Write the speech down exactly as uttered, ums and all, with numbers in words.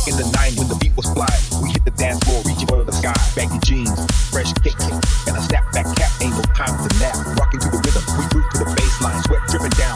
in the nine when the beat was fly. We hit the dance floor, reaching for the sky. Baggy jeans, fresh kicks, and a snapback cap. Ain't no time to nap. Rocking to the rhythm, we move to the bass line. Sweat dripping down